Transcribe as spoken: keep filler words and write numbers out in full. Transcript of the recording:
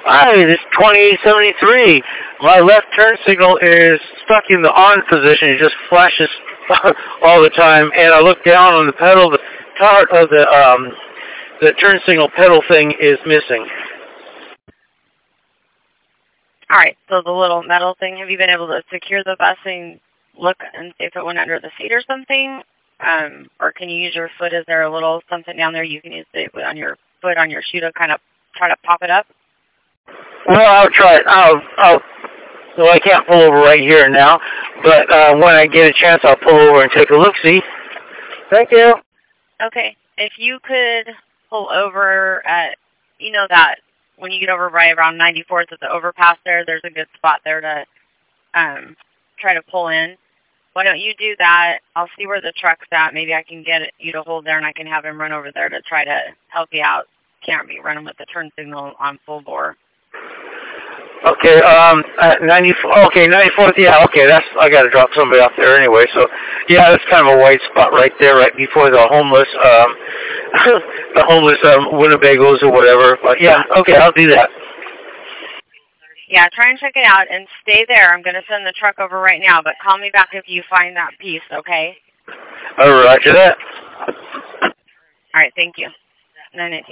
Hi, this is twenty-eight seventy-three. My left turn signal is stuck in the on position. It just flashes all the time. And I look down on the pedal. The part of the um, the turn signal pedal thing is missing. All right. So the little metal thing. Have you been able to secure the bus and look and see if it went under the seat or something? Um, or can you use your foot? Is there a little something down there you can use to, on your foot on your shoe to kind of try to pop it up? Well, I'll try it. I'll, I'll, well, I can't pull over right here now, but uh, when I get a chance, I'll pull over and take a look-see. Thank you. Okay. If you could pull over at, you know that when you get over right around ninety-fourth at the overpass there, there's a good spot there to um, try to pull in. Why don't you do that? I'll see where the truck's at. Maybe I can get you to hold there, and I can have him run over there to try to help you out. Can't be running with the turn signal on full bore. Okay, um, at ninety-four, okay, ninety-fourth, yeah, okay, that's, I gotta drop somebody off there anyway, so, yeah, that's kind of a white spot right there, right before the homeless, um, the homeless, um, Winnebagos or whatever, but yeah, okay, I'll do that. Yeah, try and check it out, and stay there. I'm gonna send the truck over right now, but call me back if you find that piece, okay? All right, roger that. All right, thank you. nine eighteen